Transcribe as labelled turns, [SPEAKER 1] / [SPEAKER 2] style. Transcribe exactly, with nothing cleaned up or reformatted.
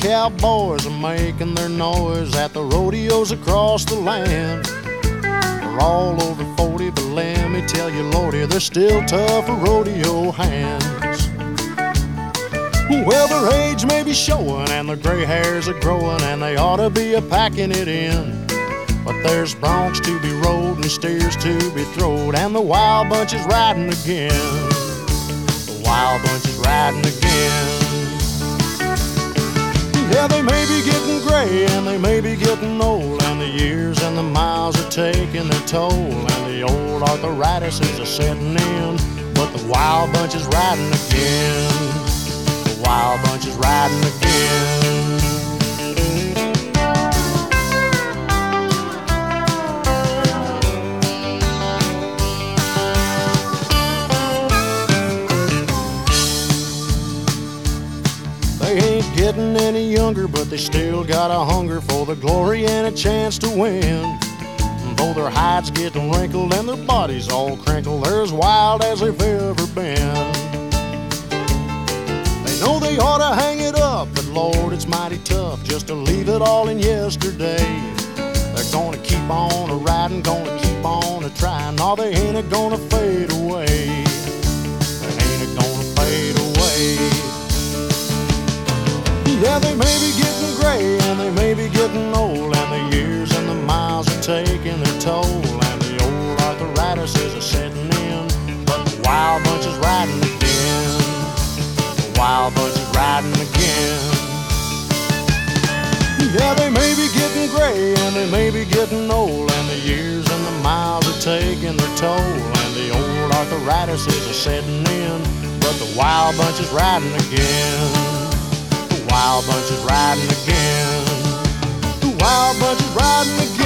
[SPEAKER 1] cowboys are making their noise at the rodeos across the land. They're all over forty, but let me tell you, Lordy, they're still tough for rodeo hands. Well, their age may be showing and their gray hairs are growing, and they ought to be a packing it in. But there's broncs to be rode and steers to be throwed, and the wild bunch is riding again. The wild bunch is riding again. Yeah, they may be getting gray and they may be getting old, and the years and the miles are taking their toll, and the old arthritis is setting in. But the wild bunch is riding again. The wild bunch is riding again. They ain't getting any younger, but they still got a hunger for the glory and a chance to win. Though their hides getting wrinkled and their bodies all crinkled, they're as wild as they've ever been. They know they ought to hang it up, but Lord, it's mighty tough just to leave it all in yesterday. They're gonna keep on a riding, gonna keep on a trying. No, they ain't a gonna fade away. They ain't a gonna fade away. Yeah, they may be getting gray and they may be getting old, and the years and the miles are taking their toll, and the old arthritis is setting in. But the wild bunch is riding again. The wild bunch is riding again. Yeah, they may be getting gray and they may be getting old, and the years and the miles are taking their toll, and the old arthritis is setting in. But the wild bunch is riding again. The wild bunch is riding again. The wild bunch is riding again.